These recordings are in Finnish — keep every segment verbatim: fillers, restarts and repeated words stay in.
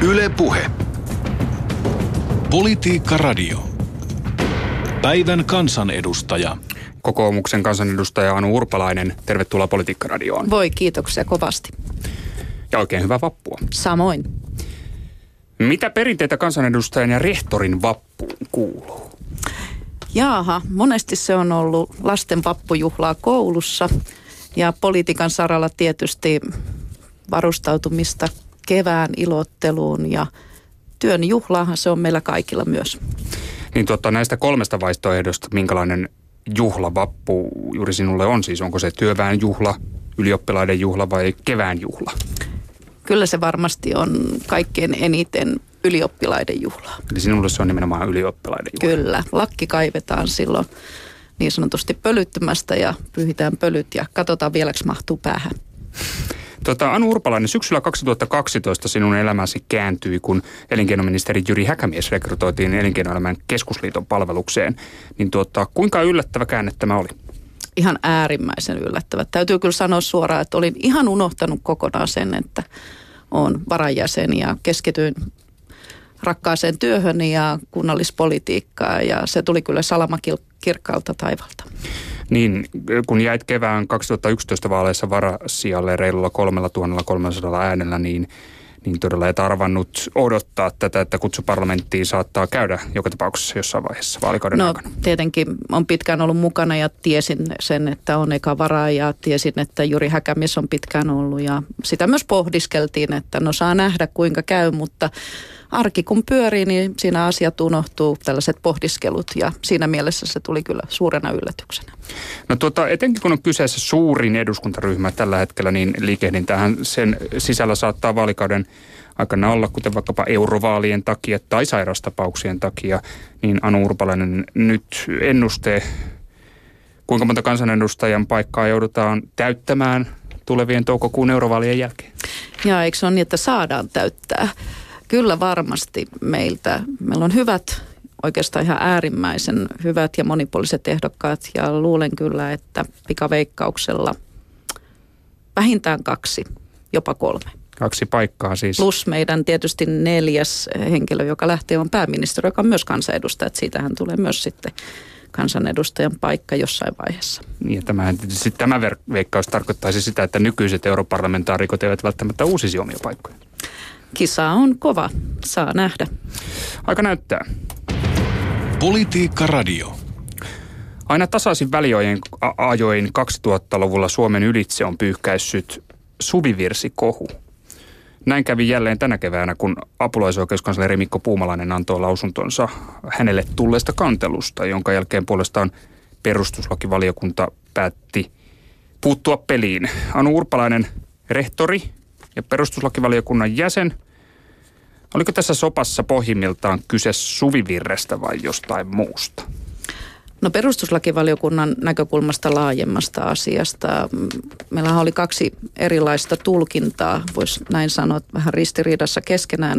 Yle Puhe. Politiikka Radio. Päivän kansanedustaja. Kokoomuksen kansanedustaja Anu Urpalainen, tervetuloa Politiikka Radioon. Voi, kiitoksia kovasti. Ja oikein hyvää vappua. Samoin. Mitä perinteitä kansanedustajan ja rehtorin vappuun kuuluu? Jaaha, monesti se on ollut lasten vappujuhlaa koulussa ja politiikan saralla tietysti varustautumista kevään ilotteluun ja työn juhlaahan se on meillä kaikilla myös. Niin tuota, näistä kolmesta vaihtoehdosta, minkälainen juhlavappu juuri sinulle on siis? Onko se työväen juhla, ylioppilaiden juhla vai kevään juhla? Kyllä se varmasti on kaikkein eniten ylioppilaiden juhla. Eli sinulle se on nimenomaan ylioppilaiden juhla? Kyllä. Lakki kaivetaan silloin niin sanotusti pölyttymästä ja pyyhitään pölyt ja katsotaan vieläks mahtuu päähän. Tota, Anu Urpalainen, syksyllä kaksituhattakaksitoista sinun elämäsi kääntyi, kun elinkeinoministeri Jyri Häkämies rekrytoitiin Elinkeinoelämän keskusliiton palvelukseen. Niin tuota, kuinka yllättävä käänne tämä oli? Ihan äärimmäisen yllättävä. Täytyy kyllä sanoa suoraan, että olin ihan unohtanut kokonaan sen, että olen varajäsen ja keskityin rakkaaseen työhöni ja kunnallispolitiikkaan ja se tuli kyllä salamakirkkaalta taivalta. Niin, kun jäit kevään kaksituhattayksitoista vaaleissa varasijalle reilulla kolmella tuhannella kolmellasadalla äänellä, niin, niin todella et arvannut odottaa tätä, että kutsu parlamenttiin saattaa käydä joka tapauksessa jossain vaiheessa vaalikauden no, aikana. Tietenkin olen pitkään ollut mukana ja tiesin sen, että on eka varaa ja tiesin, että Jyri Häkämies on pitkään ollut ja sitä myös pohdiskeltiin, että no saa nähdä kuinka käy, mutta arki kun pyörii, niin siinä asiat unohtuu, tällaiset pohdiskelut ja siinä mielessä se tuli kyllä suurena yllätyksenä. No tuota, etenkin kun on kyseessä suurin eduskuntaryhmä tällä hetkellä, niin liikehdintähän sen sisällä saattaa vaalikauden aikana olla, kuten vaikkapa eurovaalien takia tai sairastapauksien takia, niin Anu Urpalainen nyt ennuste, kuinka monta kansanedustajan paikkaa joudutaan täyttämään tulevien toukokuun eurovaalien jälkeen? Ja eikö se ole niin, että saadaan täyttää? Kyllä varmasti meiltä. Meillä on hyvät, oikeastaan ihan äärimmäisen hyvät ja monipuoliset ehdokkaat ja luulen kyllä, että pikaveikkauksella vähintään kaksi, jopa kolme. Kaksi paikkaa siis. Plus meidän tietysti neljäs henkilö, joka lähtee on pääministeri, joka on myös kansanedustaja. Että siitähän tulee myös sitten kansanedustajan paikka jossain vaiheessa. Ja tämähän, tämä veikkaus tarkoittaisi sitä, että nykyiset europarlamentaarikot eivät välttämättä uusisi omia paikkoja. Kisa on kova. Saa nähdä. Aika näyttää. Politiikka Radio. Aina tasaisin väliojen ajoin kaksituhattaluvulla Suomen ylitse on pyyhkäissyt suvivirsikohu. Näin kävi jälleen tänä keväänä, kun apulaisoikeuskansleri Mikko Puumalainen antoi lausuntonsa hänelle tulleesta kantelusta, jonka jälkeen puolestaan perustuslakivaliokunta päätti puuttua peliin. Anu Urpalainen, rehtori ja perustuslakivaliokunnan jäsen. Oliko tässä sopassa pohjimmiltaan kyse suvivirrestä vai jostain muusta? No perustuslakivaliokunnan näkökulmasta laajemmasta asiasta. Meillähän oli kaksi erilaista tulkintaa, voisi näin sanoa, vähän ristiriidassa keskenään.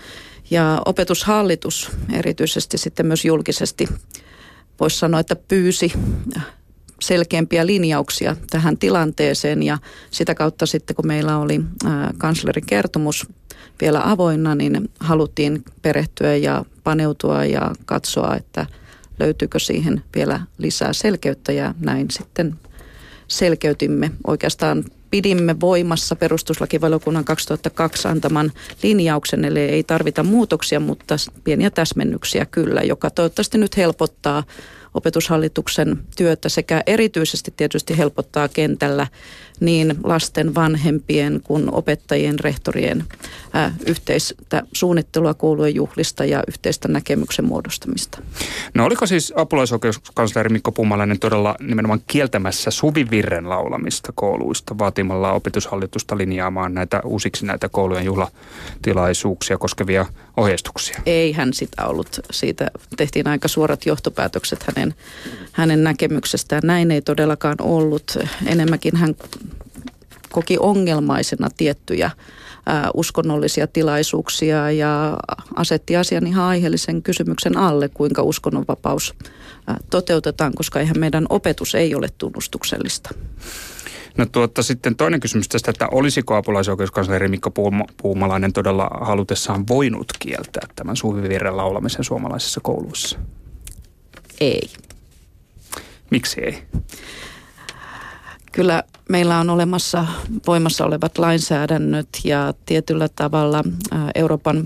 Ja opetushallitus erityisesti sitten myös julkisesti voisi sanoa, että pyysi selkeämpiä linjauksia tähän tilanteeseen ja sitä kautta sitten kun meillä oli kanslerin kertomus vielä avoinna, niin haluttiin perehtyä ja paneutua ja katsoa, että löytyykö siihen vielä lisää selkeyttä ja näin sitten selkeytimme. Oikeastaan pidimme voimassa perustuslakivaliokunnan kaksituhattakaksi antaman linjauksen, eli ei tarvita muutoksia, mutta pieniä täsmennyksiä kyllä, joka toivottavasti nyt helpottaa opetushallituksen työtä sekä erityisesti tietysti helpottaa kentällä niin lasten, vanhempien kuin opettajien, rehtorien ää, yhteistä suunnittelua koulujen juhlista ja yhteistä näkemyksen muodostamista. No oliko siis apulaisoikeuskansleri Mikko Puumalainen todella nimenomaan kieltämässä suvivirren laulamista kouluista vaatimalla opetushallitusta linjaamaan näitä uusiksi näitä koulujen juhlatilaisuuksia koskevia ohjeistuksia? Ei hän sitä ollut. Siitä tehtiin aika suorat johtopäätökset hänen, hänen näkemyksestään. Näin ei todellakaan ollut. Enemmänkin hän koki ongelmaisena tiettyjä ää, uskonnollisia tilaisuuksia ja asetti asian ihan aiheellisen kysymyksen alle, kuinka uskonnonvapaus ää, toteutetaan, koska eihän meidän opetus ei ole tunnustuksellista. No tuota, sitten toinen kysymys tästä, että olisiko apulaisoikeuskansleri Mikko Puumalainen todella halutessaan voinut kieltää tämän suvivirren laulamisen suomalaisissa kouluissa? Ei. Miksi ei? Kyllä meillä on olemassa voimassa olevat lainsäädännöt ja tietyllä tavalla Euroopan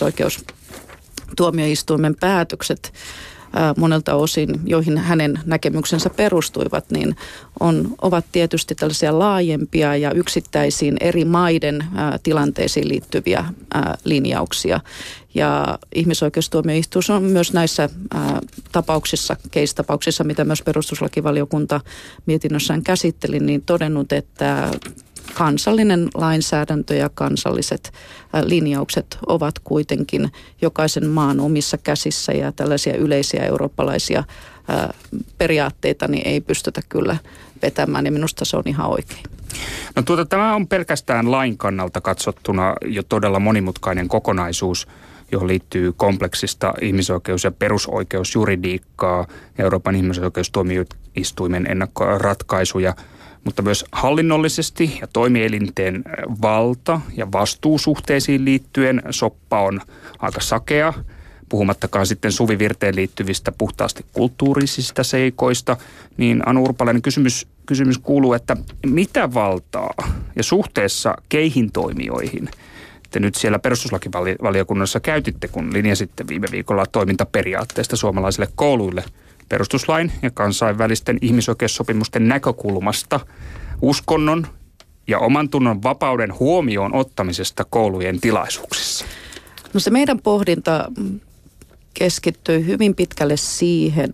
ihmisoikeustuomioistuimen päätökset monelta osin, joihin hänen näkemyksensä perustuivat, niin on, ovat tietysti tällaisia laajempia ja yksittäisiin eri maiden ää, tilanteisiin liittyviä ää, linjauksia. Ja ihmisoikeustuomioistuin on myös näissä ää, tapauksissa, case-tapauksissa, mitä myös perustuslakivaliokunta mietinnössään käsitteli, niin todennut, että kansallinen lainsäädäntö ja kansalliset linjaukset ovat kuitenkin jokaisen maan omissa käsissä ja tällaisia yleisiä eurooppalaisia periaatteita niin ei pystytä kyllä vetämään ja minusta se on ihan oikein. No tuota, tämä on pelkästään lain kannalta katsottuna jo todella monimutkainen kokonaisuus, johon liittyy kompleksista ihmisoikeus- ja perusoikeusjuridiikkaa, Euroopan ihmisoikeustuomioistuimen ennakkoratkaisuja, mutta myös hallinnollisesti ja toimielinten valta- ja vastuusuhteisiin liittyen soppa on aika sakea, puhumattakaan sitten suvivirteen liittyvistä puhtaasti kulttuurisista seikoista. Niin Anu Urpalainen, kysymys, kysymys kuuluu, että mitä valtaa ja suhteessa keihin toimijoihin te nyt siellä perustuslakivaliokunnassa käytitte, kun linjasitte viime viikolla toimintaperiaatteesta suomalaisille kouluille perustuslain ja kansainvälisten ihmisoikeussopimusten näkökulmasta uskonnon ja oman tunnon vapauden huomioon ottamisesta koulujen tilaisuuksissa? No se meidän pohdinta keskittyy hyvin pitkälle siihen,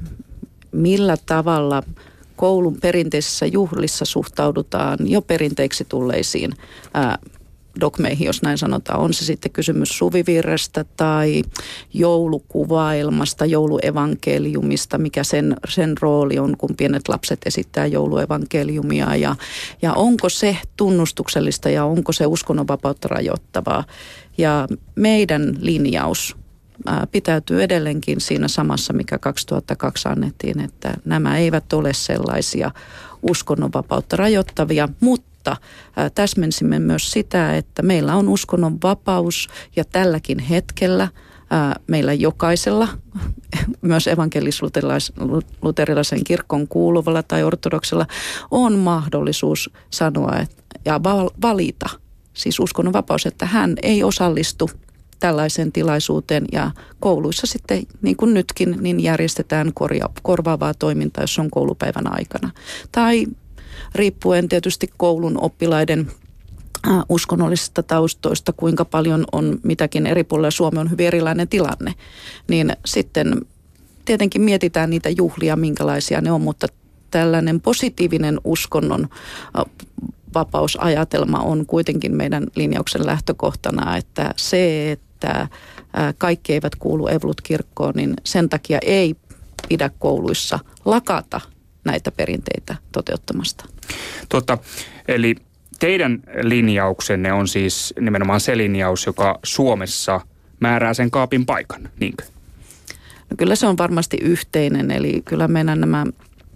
millä tavalla koulun perinteisissä juhlissa suhtaudutaan jo perinteiksi tulleisiin ää, dogmeihin, jos näin sanotaan. On se sitten kysymys suvivirrestä tai joulukuvailmasta, jouluevankeliumista, mikä sen, sen rooli on, kun pienet lapset esittää jouluevankeliumia. Ja, ja onko se tunnustuksellista ja onko se uskonnonvapautta rajoittavaa. Ja meidän linjaus ää, pitäytyy edelleenkin siinä samassa, mikä kaksituhattakaksi annettiin, että nämä eivät ole sellaisia uskonnonvapautta rajoittavia, mutta Mutta täsmensimme myös sitä, että meillä on uskonnon vapaus ja tälläkin hetkellä ää, meillä jokaisella, myös evankelis-luterilaisen kirkon kuuluvalla tai ortodoksella, on mahdollisuus sanoa et, ja valita, siis uskonnon vapaus, että hän ei osallistu tällaiseen tilaisuuteen ja kouluissa sitten, niin kuin nytkin, niin järjestetään korja, korvaavaa toimintaa, jos on koulupäivän aikana. Tai riippuen tietysti koulun oppilaiden äh, uskonnollisista taustoista, kuinka paljon on mitäkin eri puolilla Suomea on hyvin erilainen tilanne, niin sitten tietenkin mietitään niitä juhlia, minkälaisia ne on, mutta tällainen positiivinen uskonnon äh, vapausajatelma on kuitenkin meidän linjauksen lähtökohtana, että se, että äh, kaikki eivät kuulu Evolut-kirkkoon, niin sen takia ei pidä kouluissa lakata näitä perinteitä toteuttamasta. Tuota, eli teidän linjauksenne on siis nimenomaan se linjaus, joka Suomessa määrää sen kaapin paikan, niinkö? No kyllä se on varmasti yhteinen, eli kyllä meidän nämä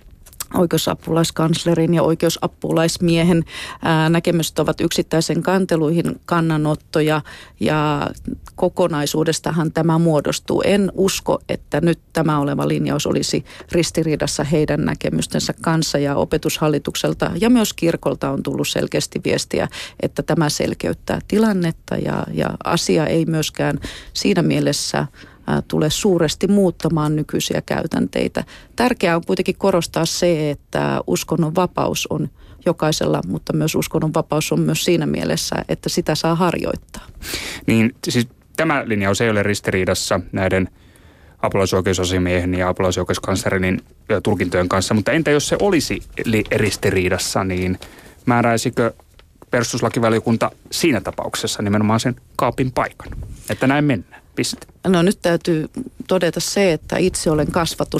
oikeusapulaiskanslerin ja oikeusapulaismiehen ää, näkemykset ovat yksittäisen kanteluihin kannanottoja ja kokonaisuudestahan tämä muodostuu. En usko, että nyt tämä oleva linjaus olisi ristiriidassa heidän näkemystensä kanssa ja opetushallitukselta ja myös kirkolta on tullut selkeästi viestiä, että tämä selkeyttää tilannetta ja, ja asia ei myöskään siinä mielessä tule suuresti muuttamaan nykyisiä käytänteitä. Tärkeää on kuitenkin korostaa se, että uskonnon vapaus on jokaisella, mutta myös uskonnon vapaus on myös siinä mielessä, että sitä saa harjoittaa. Niin siis tämä linjaus ei ole ristiriidassa näiden apulaisoikeusasiamiehen ja apulaisoikeuskanslerin tulkintojen kanssa, mutta entä jos se olisi ristiriidassa, niin määräisikö perustuslakivaliokunta siinä tapauksessa nimenomaan sen kaapin paikan, että näin mennään? Piste. No nyt täytyy todeta se, että itse olen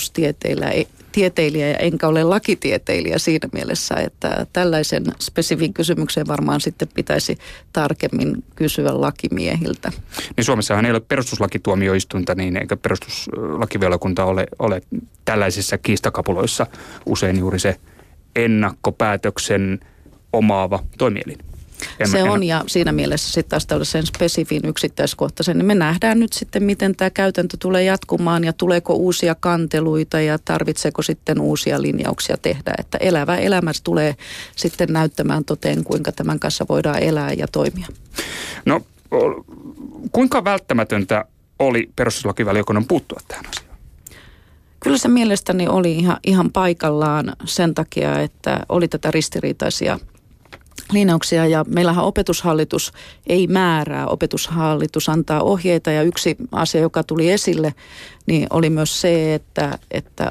kasvatustieteilijä enkä ole lakitieteilijä siinä mielessä, että tällaisen spesifin kysymyksen varmaan sitten pitäisi tarkemmin kysyä lakimiehiltä. Niin Suomessahan ei ole perustuslakituomioistuinta, niin eikä perustuslakivaliokunta ole, ole tällaisissa kiistakapuloissa usein juuri se ennakkopäätöksen omaava toimielin. En, se on, en... ja siinä mielessä sitten taas tällaisen spesifin yksittäiskohtaisen, niin me nähdään nyt sitten, miten tämä käytäntö tulee jatkumaan ja tuleeko uusia kanteluita ja tarvitseeko sitten uusia linjauksia tehdä. Että elävä elämä tulee sitten näyttämään toteen, kuinka tämän kanssa voidaan elää ja toimia. No, kuinka välttämätöntä oli perustuslakivaliokunnan puuttua tähän asiaan? Kyllä se mielestäni oli ihan, ihan paikallaan sen takia, että oli tätä ristiriitaisia linjauksia ja meillähän opetushallitus ei määrää, opetushallitus antaa ohjeita ja yksi asia, joka tuli esille, niin oli myös se, että, että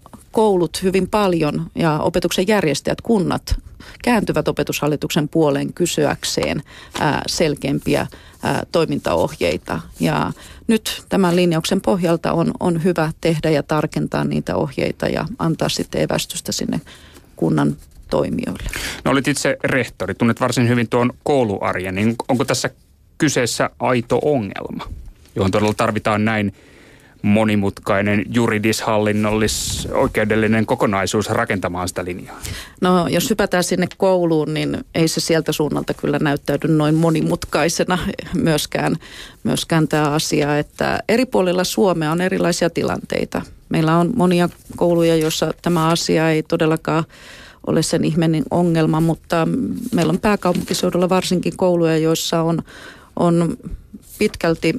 koulut hyvin paljon ja opetuksen järjestäjät, kunnat kääntyvät opetushallituksen puoleen kysyäkseen ää, selkeämpiä ää, toimintaohjeita. Ja nyt tämän linjauksen pohjalta on, on hyvä tehdä ja tarkentaa niitä ohjeita ja antaa sitten evästystä sinne kunnan toimijoille. No olit itse rehtori, tunnet varsin hyvin tuon kouluarjen, niin onko tässä kyseessä aito ongelma, johon todella tarvitaan näin monimutkainen juridis-hallinnollis oikeudellinen kokonaisuus rakentamaan sitä linjaa? No jos hypätään sinne kouluun, niin ei se sieltä suunnalta kyllä näyttäydy noin monimutkaisena myöskään, myöskään tämä asia, että eri puolilla Suomea on erilaisia tilanteita. Meillä on monia kouluja, joissa tämä asia ei todellakaan ole sen ihmeinen ongelma, mutta meillä on pääkaupunkiseudulla varsinkin kouluja, joissa on, on pitkälti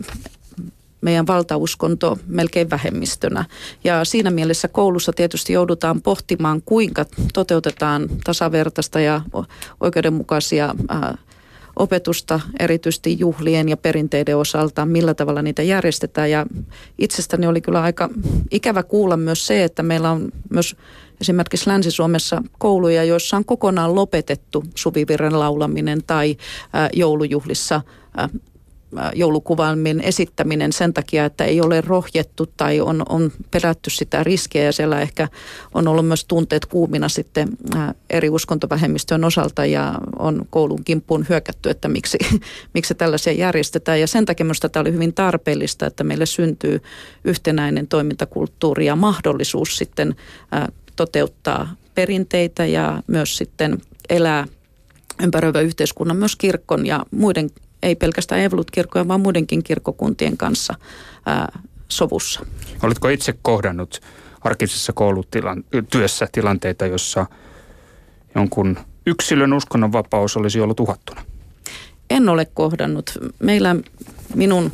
meidän valtauskonto melkein vähemmistönä. Ja siinä mielessä koulussa tietysti joudutaan pohtimaan, kuinka toteutetaan tasavertaista ja oikeudenmukaisia ää, opetusta, erityisesti juhlien ja perinteiden osalta, millä tavalla niitä järjestetään. Ja itsestäni oli kyllä aika ikävä kuulla myös se, että meillä on myös esimerkiksi Länsi-Suomessa kouluja, joissa on kokonaan lopetettu suvivirren laulaminen tai ää, joulujuhlissa ää, joulukuvalmien esittäminen sen takia, että ei ole rohjettu tai on, on pelätty sitä riskiä ja siellä ehkä on ollut myös tunteet kuumina sitten eri uskontovähemmistön osalta ja on koulun kimppuun hyökätty, että miksi, miksi tällaisia järjestetään ja sen takia minusta tämä oli hyvin tarpeellista, että meille syntyy yhtenäinen toimintakulttuuri ja mahdollisuus sitten toteuttaa perinteitä ja myös sitten elää ympäröivä yhteiskunnan myös kirkon ja muiden ei pelkästään Evolut-kirkkojen, vaan muidenkin kirkkokuntien kanssa ää, sovussa. Oletko itse kohdannut arkisessa koulutyössä tilanteita, jossa jonkun yksilön uskonnonvapaus olisi ollut uhattuna? En ole kohdannut. Meillä minun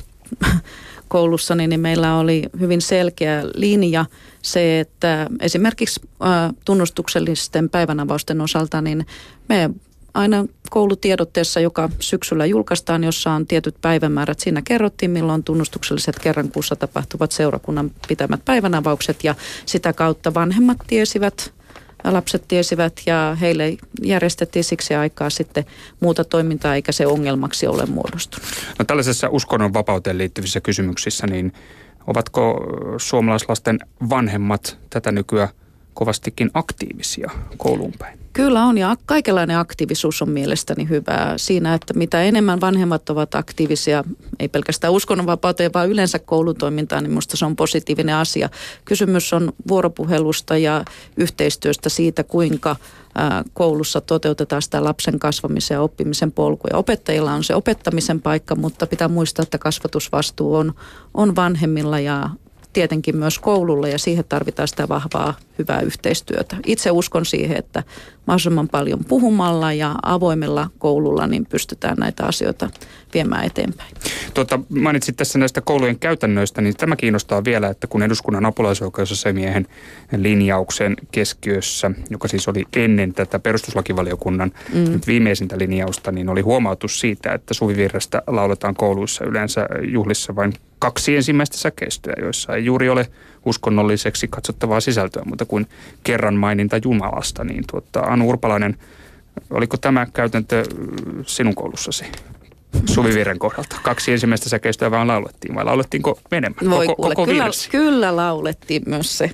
koulussani niin meillä oli hyvin selkeä linja se, että esimerkiksi ää, tunnustuksellisten päivänavausten osalta niin me aina koulutiedotteessa, joka syksyllä julkaistaan, jossa on tietyt päivämäärät. Siinä kerrottiin, milloin tunnustukselliset kerran kuussa tapahtuvat seurakunnan pitämät päivänavaukset ja sitä kautta vanhemmat tiesivät, lapset tiesivät ja heille järjestettiin siksi aikaa sitten muuta toimintaa eikä se ongelmaksi ole muodostunut. No tällaisessa uskonnonvapauteen liittyvissä kysymyksissä, niin ovatko suomalaislasten vanhemmat tätä nykyään kovastikin aktiivisia kouluun päin? Kyllä on ja kaikenlainen aktiivisuus on mielestäni hyvää siinä, että mitä enemmän vanhemmat ovat aktiivisia, ei pelkästään uskonnonvapauteen, vaan yleensä koulutoimintaan, niin minusta se on positiivinen asia. Kysymys on vuoropuhelusta ja yhteistyöstä siitä, kuinka koulussa toteutetaan sitä lapsen kasvamisen ja oppimisen polkuja. Opettajilla on se opettamisen paikka, mutta pitää muistaa, että kasvatusvastuu on, on vanhemmilla ja tietenkin myös koululla ja siihen tarvitaan sitä vahvaa, hyvää yhteistyötä. Itse uskon siihen, että mahdollisimman paljon puhumalla ja avoimella koululla niin pystytään näitä asioita viemään eteenpäin. Tuota, mainitsit tässä näistä koulujen käytännöistä, niin tämä kiinnostaa vielä, että kun eduskunnan apulaisoikeusasiamiehen linjauksen keskiössä, joka siis oli ennen tätä perustuslakivaliokunnan mm. nyt viimeisintä linjausta, niin oli huomautus siitä, että suvivirrestä lauletaan kouluissa yleensä juhlissa vain kaksi ensimmäistä säkeistöä, joissa ei juuri ole uskonnolliseksi katsottavaa sisältöä, mutta kuin kerran maininta Jumalasta, niin tuota, Anu Urpalainen, oliko tämä käytäntö sinun koulussasi suvivirren kohdalta? Kaksi ensimmäistä säkeistöä vaan laulettiin, vai laulettiinko enemmän? Voi koko, kuule, koko kyllä, virsi? kyllä laulettiin myös se,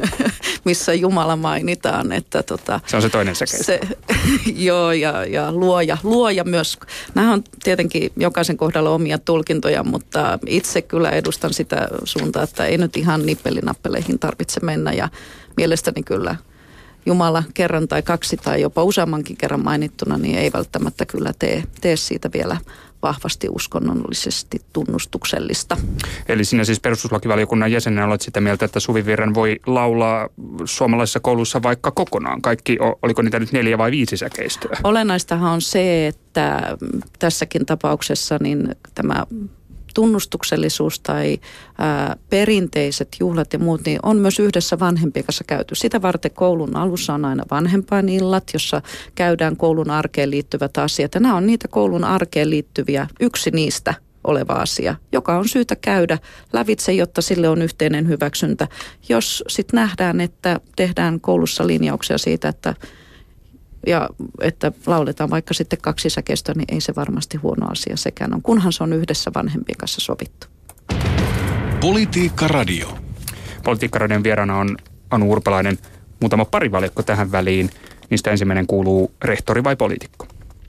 missä Jumala mainitaan. Että tota, se on se toinen säkeistö. Se, joo, ja, ja luoja, luoja myös. Nämä on tietenkin jokaisen kohdalla omia tulkintoja, mutta itse kyllä edustan sitä suuntaa, että ei nyt ihan nippelinappeihin tarvitse mennä. Ja mielestäni kyllä Jumala kerran tai kaksi tai jopa useammankin kerran mainittuna, niin ei välttämättä kyllä tee, tee siitä vielä vahvasti uskonnollisesti tunnustuksellista. Eli sinä siis perustuslakivaliokunnan jäsenenä olet sitä mieltä, että Suvivirren voi laulaa suomalaisissa kouluissa vaikka kokonaan. Kaikki, oliko niitä nyt neljä vai viisi säkeistöä? Olennaistahan on se, että tässäkin tapauksessa niin tämä tunnustuksellisuus tai ää, perinteiset juhlat ja muut, niin on myös yhdessä vanhempien kanssa käyty. Sitä varten koulun alussa on aina vanhempainillat, jossa käydään koulun arkeen liittyvät asiat. Ja nämä on niitä koulun arkeen liittyviä, yksi niistä oleva asia, joka on syytä käydä lävitse, jotta sille on yhteinen hyväksyntä. Jos sitten nähdään, että tehdään koulussa linjauksia siitä, että ja että lauletaan vaikka sitten kaksi säkeistöä, niin ei se varmasti huono asia sekään on, kunhan se on yhdessä vanhempien kanssa sovittu. Politiikka Radio. Politiikka Radion vieraana on Anu Urpalainen. Muutama parivalikko tähän väliin. Niistä ensimmäinen kuuluu rehtori vai poliitikko?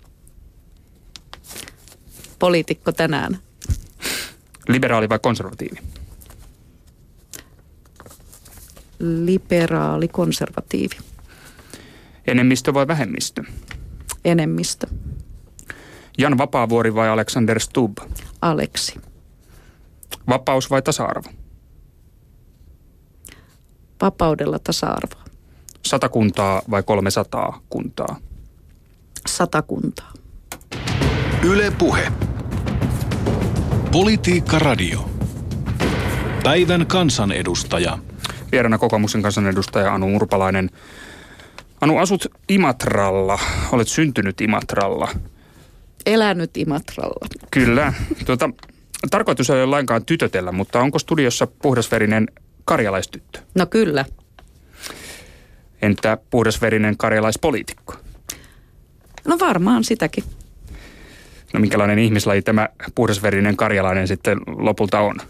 Poliitikko tänään. Liberaali vai konservatiivi? Liberaali, konservatiivi. Enemmistö vai vähemmistö? Enemmistö. Jan Vapaavuori vai Alexander Stubb? Aleksi. Vapaus vai tasa-arvo? Vapaudella tasa-arvoa. Sata kuntaa vai kolmesataa kuntaa? Sata kuntaa. Yle Puhe. Politiikka Radio. Päivän kansanedustaja. Vieraana kokoomuksen kansanedustaja Anu Urpalainen. Anu, asut Imatralla. Olet syntynyt Imatralla. Elänyt Imatralla. Kyllä. Tuota, tarkoitus ei ole lainkaan tytötellä, mutta onko studiossa puhdasverinen karjalaistyttö? No kyllä. Entä puhdasverinen karjalaispoliitikko? No varmaan sitäkin. No minkälainen ihmislaji tämä puhdasverinen karjalainen sitten lopulta on?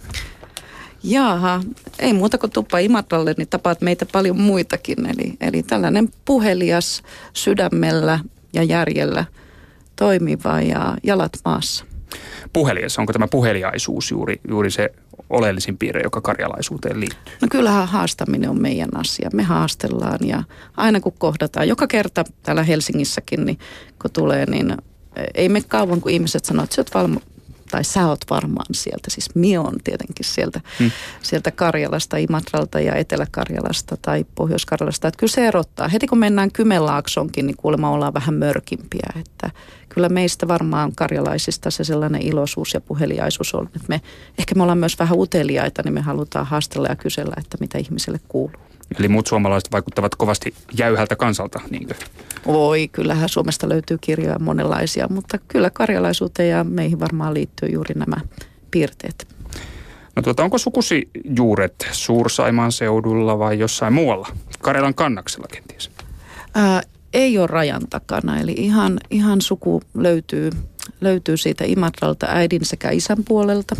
Jaaha, ei muuta kuin tuppa Imatralle, niin tapaat meitä paljon muitakin. Eli, eli tällainen puhelias sydämellä ja järjellä toimiva ja jalat maassa. Puhelias, onko tämä puheliaisuus juuri, juuri se oleellisin piirre, joka karjalaisuuteen liittyy? No kyllähän haastaminen on meidän asia. Me haastellaan ja aina kun kohdataan, joka kerta täällä Helsingissäkin, niin kun tulee, niin ei me kauan kun ihmiset sanoo, että sä oot valmo, tai sä oot varmaan sieltä, siis mie on tietenkin sieltä, hmm. sieltä Karjalasta, Imatralta ja Etelä-Karjalasta tai Pohjois-Karjalasta. Että kyllä se erottaa. Heti kun mennään Kymenlaaksonkin, niin kuulemma ollaan vähän mörkimpiä. Että kyllä meistä varmaan karjalaisista se sellainen iloisuus ja puheliaisuus on. Että me, ehkä me ollaan myös vähän uteliaita, niin me halutaan haastella ja kysellä, että mitä ihmiselle kuuluu. Eli muut suomalaiset vaikuttavat kovasti jäyhältä kansalta, niinkö? Oi, kyllähän Suomesta löytyy kirjoja monenlaisia, mutta kyllä karjalaisuuteen ja meihin varmaan liittyy juuri nämä piirteet. No tuota, onko sukusi juuret Suur-Saimaan seudulla vai jossain muualla? Karjalan kannaksella kenties? Ää, ei ole rajan takana, eli ihan, ihan suku löytyy, löytyy siitä Imatralta äidin sekä isän puolelta.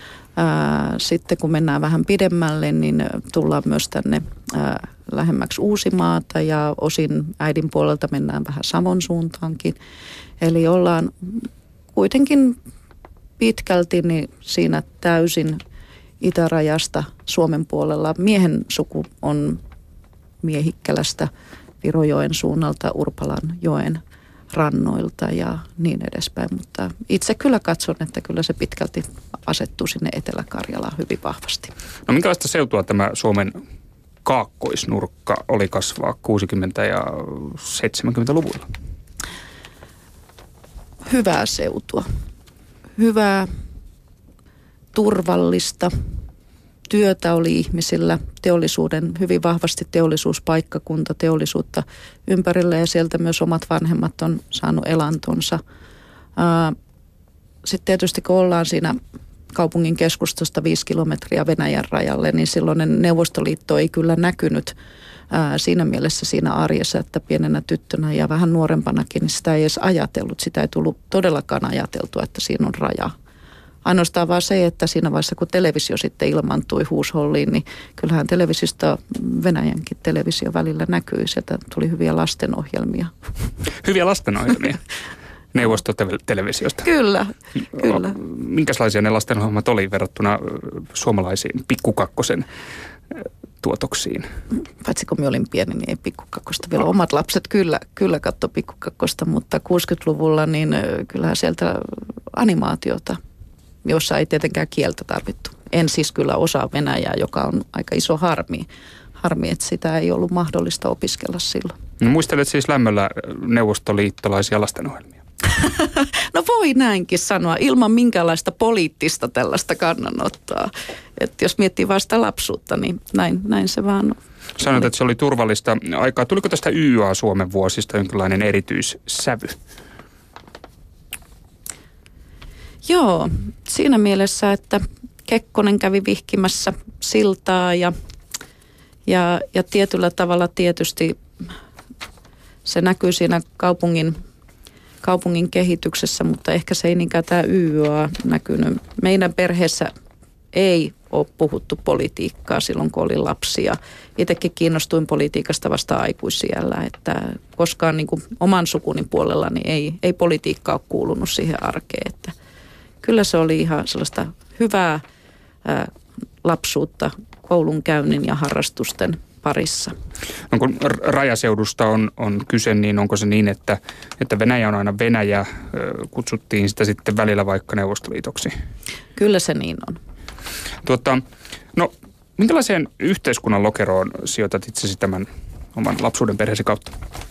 Ää, sitten kun mennään vähän pidemmälle, niin tullaan myös tänne ää, lähemmäksi Uusimaata ja osin äidin puolelta mennään vähän Savon suuntaankin. Eli ollaan kuitenkin pitkälti niin siinä täysin itärajasta Suomen puolella. Miehen suku on Miehikkälästä Virojoen suunnalta Urpalan joen rannoilta ja niin edespäin, mutta itse kyllä katson, että kyllä se pitkälti asettuu sinne Etelä-Karjalaan hyvin vahvasti. No minkälaista seutua tämä Suomen kaakkoisnurkka oli kasvaa kuusikymmentä- ja seitsemänkymmentäluvuilla? Hyvää seutua. Hyvää, turvallista. Työtä oli ihmisillä, teollisuuden, hyvin vahvasti teollisuuspaikkakunta, teollisuutta ympärillä ja sieltä myös omat vanhemmat on saanut elantonsa. Sitten tietysti kun ollaan siinä kaupungin keskustasta viisi kilometriä Venäjän rajalle, niin silloinen Neuvostoliitto ei kyllä näkynyt siinä mielessä siinä arjessa, että pienenä tyttönä ja vähän nuorempanakin, niin sitä ei edes ajatellut. Sitä ei tullut todellakaan ajateltua, että siinä on raja. Ainoastaan vaan se, että siinä vaiheessa kun televisio sitten ilmantui huusholliin, niin kyllähän televisiosta Venäjänkin televisio välillä näkyi. Sieltä tuli hyviä lastenohjelmia. Hyviä lastenohjelmia? Neuvostotelevisiosta? Kyllä, kyllä. Minkälaisia ne lastenohjelmat oli verrattuna suomalaisiin Pikkukakkosen tuotoksiin? Paitsi kun minä olin pieni, niin ei Pikkukakkosta vielä. Omat lapset kyllä, kyllä katso Pikkukakkosta, mutta kuusikymmentäluvulla niin kyllähän sieltä animaatiota, jossa ei tietenkään kieltä tarvittu. En siis kyllä osaa venäjää, joka on aika iso harmi. Harmi, että sitä ei ollut mahdollista opiskella silloin. No, muistelet siis lämmöllä neuvostoliittolaisia lastenohjelmia? No voi näinkin sanoa, ilman minkäänlaista poliittista tällaista kannanottoa. Että jos miettii vasta lapsuutta, niin näin, näin se vaan on. Sanoit, että se oli turvallista aikaa. Tuliko tästä Y A Suomen vuosista jonkinlainen erityissävy? Joo, siinä mielessä, että Kekkonen kävi vihkimässä siltaa ja, ja, ja tietyllä tavalla tietysti se näkyy siinä kaupungin, kaupungin kehityksessä, mutta ehkä se ei niinkään tämä Y A näkynyt. Meidän perheessä ei ole puhuttu politiikkaa silloin, kun olin lapsia. Itsekin kiinnostuin politiikasta vasta aikuisiällä, että koskaan niin kuin oman sukuni puolella niin ei, ei politiikka ole kuulunut siihen arkeen. Että kyllä se oli ihan sellaista hyvää ää, lapsuutta koulunkäynnin ja harrastusten parissa. No, kun rajaseudusta on, on kyse, niin onko se niin, että, että Venäjä on aina Venäjä, kutsuttiin sitä sitten välillä vaikka Neuvostoliitoksi? Kyllä se niin on. Tuota, no, minkälaiseen yhteiskunnan lokeroon sijoitat itsesi tämän oman lapsuuden perheesi kautta?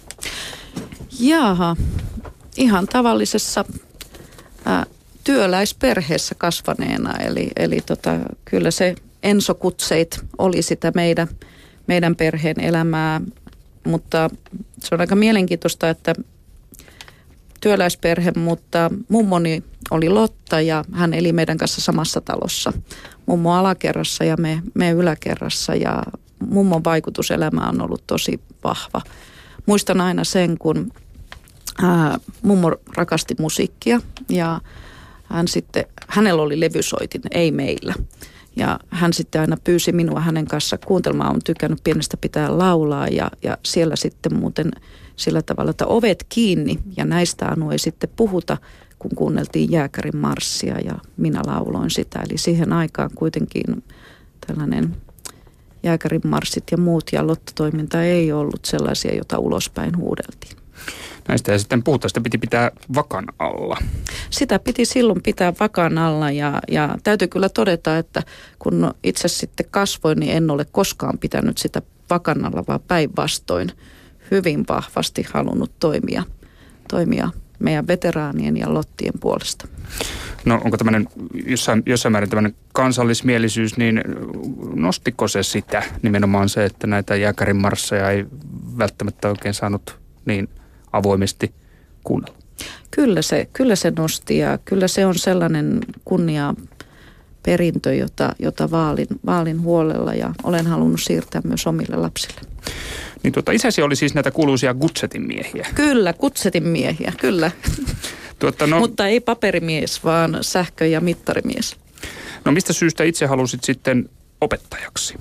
Jaaha, ihan tavallisessa ää, työläisperheessä kasvaneena. Eli, eli tota, kyllä se Enso Kutseit oli sitä meidän, meidän perheen elämää, mutta se on aika mielenkiintoista, että työläisperhe, mutta mummoni oli Lotta ja hän eli meidän kanssa samassa talossa. Mummo alakerrassa ja me, me yläkerrassa ja mummon vaikutus elämään on ollut tosi vahva. Muistan aina sen, kun ää, mummo rakasti musiikkia ja hän sitten, hänellä oli levysoitin, ei meillä. Ja hän sitten aina pyysi minua hänen kanssa kuuntelemaan, on tykännyt pienestä pitää laulaa ja, ja siellä sitten muuten sillä tavalla, että ovet kiinni ja näistä Anu ei sitten puhuta, kun kuunneltiin Jääkärin marssia ja minä lauloin sitä. Eli siihen aikaan kuitenkin tällainen Jääkärin marssit ja muut ja Lotta-toiminta ei ollut sellaisia, joita ulospäin huudeltiin. Näistä ja sitten puhutaan, sitä piti pitää vakan alla. Sitä piti silloin pitää vakan alla ja, ja täytyy kyllä todeta, että kun itse sitten kasvoin, niin en ole koskaan pitänyt sitä vakan alla, vaan päinvastoin hyvin vahvasti halunnut toimia, toimia meidän veteraanien ja lottien puolesta. No onko tämmöinen jossain, jossain määrin tämmöinen kansallismielisyys, niin nostiko se sitä nimenomaan se, että näitä Jääkärin marsseja ei välttämättä oikein saanut niin avoimesti kuunnella? Kyllä se, kyllä se nosti ja kyllä se on sellainen kunnia perintö, jota, jota vaalin, vaalin huolella ja olen halunnut siirtää myös omille lapsille. Niin tuota, isäsi oli siis näitä kuuluisia Gutsetin miehiä. Kyllä, Gutsetin miehiä, kyllä. Tuota, no, mutta ei paperimies, vaan sähkö- ja mittarimies. No mistä syystä itse halusit sitten opettajaksi?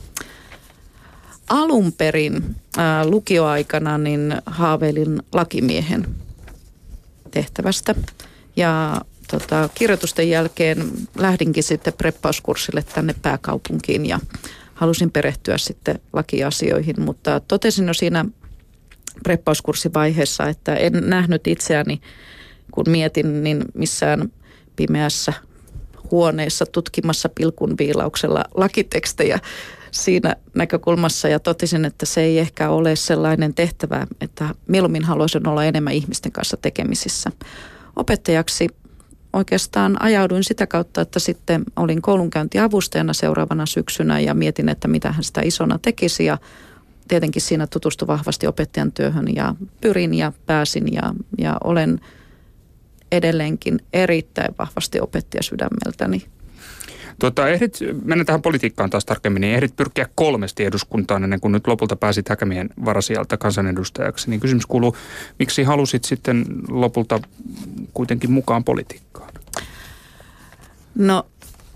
Alun perin ää, lukioaikana niin haaveilin lakimiehen tehtävästä ja tota, kirjoitusten jälkeen lähdinkin sitten preppauskurssille tänne pääkaupunkiin ja halusin perehtyä sitten lakiasioihin, mutta totesin jo siinä preppauskurssivaiheessa, että en nähnyt itseäni, kun mietin, niin missään pimeässä huoneessa tutkimassa pilkun viilauksella lakitekstejä siinä näkökulmassa ja totesin, että se ei ehkä ole sellainen tehtävä, että mieluummin haluaisin olla enemmän ihmisten kanssa tekemisissä. Opettajaksi oikeastaan ajauduin sitä kautta, että sitten olin koulunkäyntiavustajana seuraavana syksynä ja mietin, että mitä hän sitä isona tekisi ja tietenkin siinä tutustui vahvasti opettajan työhön ja pyrin ja pääsin ja, ja olen edelleenkin erittäin vahvasti opettaja sydämeltäni. Tuota, ehdit, mennään tähän politiikkaan taas tarkemmin, niin ehdit pyrkiä kolmesti eduskuntaan ennen kuin nyt lopulta pääsit Häkämiehen varasijalta kansanedustajaksi. Niin kysymys kuuluu, miksi halusit sitten lopulta kuitenkin mukaan politiikkaan? No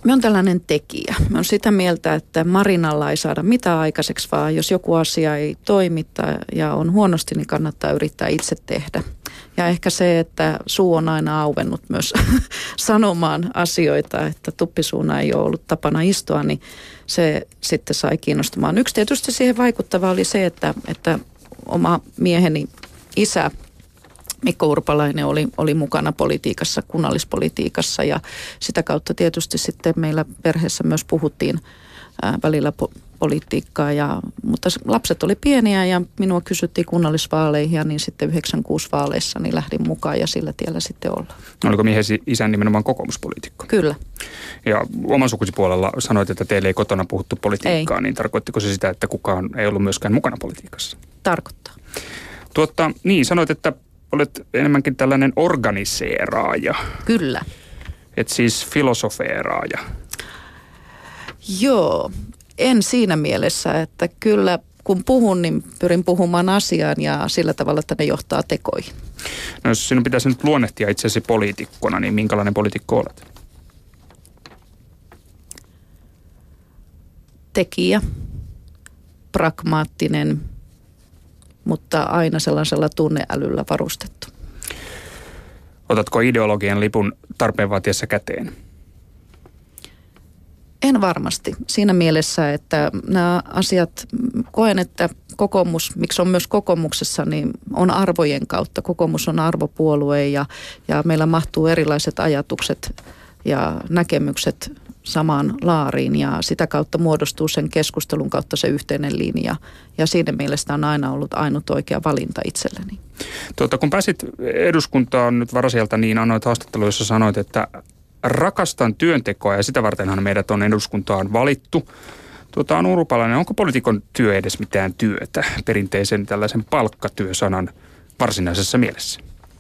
Mä oon tällainen tekijä. Mä oon sitä mieltä, että marinalla ei saada mitään aikaiseksi, vaan jos joku asia ei toimi ja on huonosti, niin kannattaa yrittää itse tehdä. Ja ehkä se, että suu on aina auvennut myös sanomaan asioita, että tuppisuuna ei ole ollut tapana istua, niin se sitten sai kiinnostumaan. Yksi tietysti siihen vaikuttava oli se, että, että oma mieheni isä Mikko Urpalainen oli, oli mukana politiikassa, kunnallispolitiikassa ja sitä kautta tietysti sitten meillä perheessä myös puhuttiin ää, välillä po- politiikkaa. Ja, mutta lapset oli pieniä ja minua kysyttiin kunnallisvaaleihin ja niin sitten yhdeksänkymmentäkuusi vaaleissa niin lähdin mukaan ja sillä tiellä sitten ollaan. Oliko miehesi isän nimenomaan kokoomuspoliitikko? Kyllä. Ja oman sukusi puolella sanoit, että teille ei kotona puhuttu politiikkaa, ei. Niin tarkoittiko se sitä, että kukaan ei ollut myöskään mukana politiikassa? Tarkoittaa. Tuotta, niin, sanoit, että olet enemmänkin tällainen organiseeraaja. Kyllä. Et siis filosofeeraaja. Joo, en siinä mielessä, että kyllä kun puhun, niin pyrin puhumaan asiaan ja sillä tavalla, että ne johtaa tekoihin. No jos sinun pitäisi nyt luonnehtia itsesi poliitikkona, niin minkälainen poliitikko olet? Tekijä, pragmaattinen, mutta aina sellaisella tunneälyllä varustettu. Otatko ideologian lipun tarpeen vaatiessa käteen? En varmasti. Siinä mielessä, että nämä asiat, koen, että kokoomus, miksi on myös kokoomuksessa, niin on arvojen kautta. Kokoomus on arvopuolue ja, ja meillä mahtuu erilaiset ajatukset ja näkemykset samaan laariin ja sitä kautta muodostuu sen keskustelun kautta se yhteinen linja. Ja siinä mielessä on aina ollut ainut oikea valinta itselleni. Tuota, kun pääsit eduskuntaan nyt varasieltä, niin annoit haastatteluun, jossa sanoit, että rakastan työntekoa ja sitä vartenhan meidät on eduskuntaan valittu. Tuota, Anu Urpalainen, onko poliitikon työ edes mitään työtä perinteisen tällaisen palkkatyösanan varsinaisessa mielessä?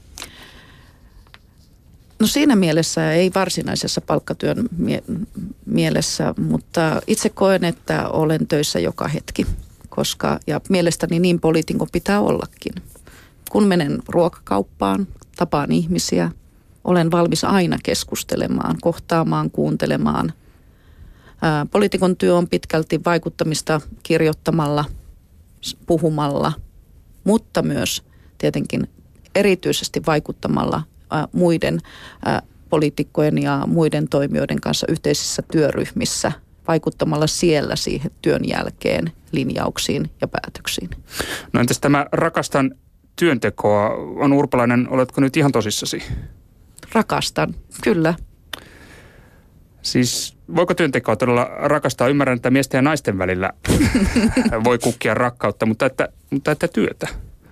No siinä mielessä ei varsinaisessa palkkatyön mie- mielessä, mutta itse koen, että olen töissä joka hetki, koska ja mielestäni niin poliitikon pitää ollakin. Kun menen ruokakauppaan, tapaan ihmisiä, olen valmis aina keskustelemaan, kohtaamaan, kuuntelemaan. Ää, poliitikon työ on pitkälti vaikuttamista kirjoittamalla, puhumalla, mutta myös tietenkin erityisesti vaikuttamalla ää, muiden ää, poliitikkojen ja muiden toimijoiden kanssa yhteisissä työryhmissä, vaikuttamalla siellä siihen työn jälkeen linjauksiin ja päätöksiin. No entäs tämä rakastan työntekoa, Anu Urpalainen, oletko nyt ihan tosissasi? Rakastan, kyllä. Siis voiko työntekoa todella rakastaa? Ymmärrän, että miesten ja naisten välillä voi kukkia rakkautta, mutta että, mutta että työtä.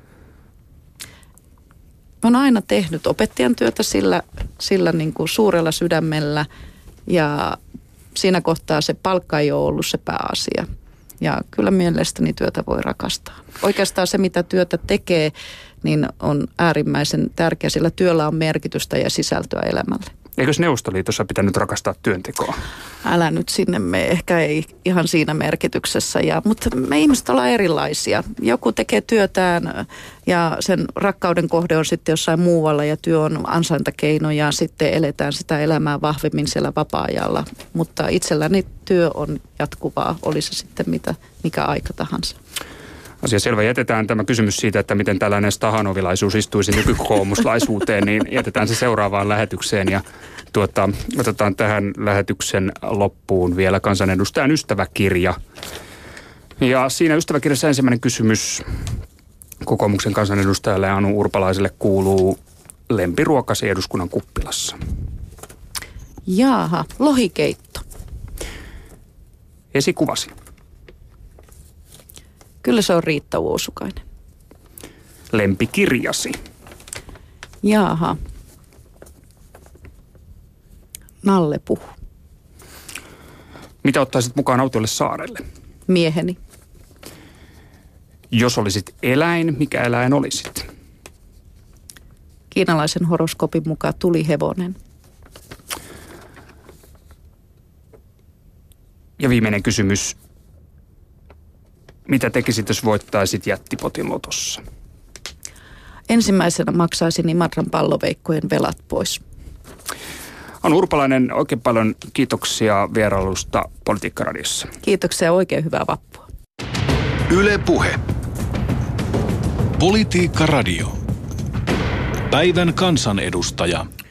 Olen aina tehnyt opettajan työtä sillä, sillä niin kuin suurella sydämellä ja siinä kohtaa se palkka ei ole ollut se pääasia. Ja kyllä mielestäni työtä voi rakastaa. Oikeastaan se, mitä työtä tekee, niin on äärimmäisen tärkeä, sillä työllä on merkitystä ja sisältöä elämälle. Eikös Neuvostoliitossa pitänyt rakastaa työntekoa? Älä nyt sinne me, ehkä ei ihan siinä merkityksessä, ja, mutta me ihmiset ollaan erilaisia. Joku tekee työtään ja sen rakkauden kohde on sitten jossain muualla ja työ on ansaintakeino ja sitten eletään sitä elämää vahvemmin siellä vapaa-ajalla. Mutta itselläni työ on jatkuvaa, oli se sitten mitä, mikä aika tahansa. Asia selvä. Jätetään tämä kysymys siitä, että miten tällainen stahanovilaisuus istuisi nykykokoomuslaisuuteen, niin jätetään se seuraavaan lähetykseen ja tuota, otetaan tähän lähetyksen loppuun vielä kansanedustajan ystäväkirja. Ja siinä ystäväkirjassa ensimmäinen kysymys kokoomuksen kansanedustajalle Anu Urpalaiselle kuuluu: lempiruokasi eduskunnan kuppilassa? Jaaha, lohikeitto. Esikuvasi? Kyllä se on Riitta Uosukainen. Lempikirjasi? Jaaha. Nalle Puhu. Mitä ottaisit mukaan autiolle saarelle? Mieheni. Jos olisit eläin, mikä eläin olisit? Kiinalaisen horoskoopin mukaan tuli hevonen. Ja viimeinen kysymys. Mitä tekisit, jos voittaisit jättipotin lotossa? Ensimmäisenä maksaisin Imatran palloveikkojen velat pois. Anu Urpalainen, oikein paljon kiitoksia vierailusta Politiikka-radiossa. Kiitoksia ja oikein hyvää vappua. Yle Puhe. Politiikka-radio. Päivän kansanedustaja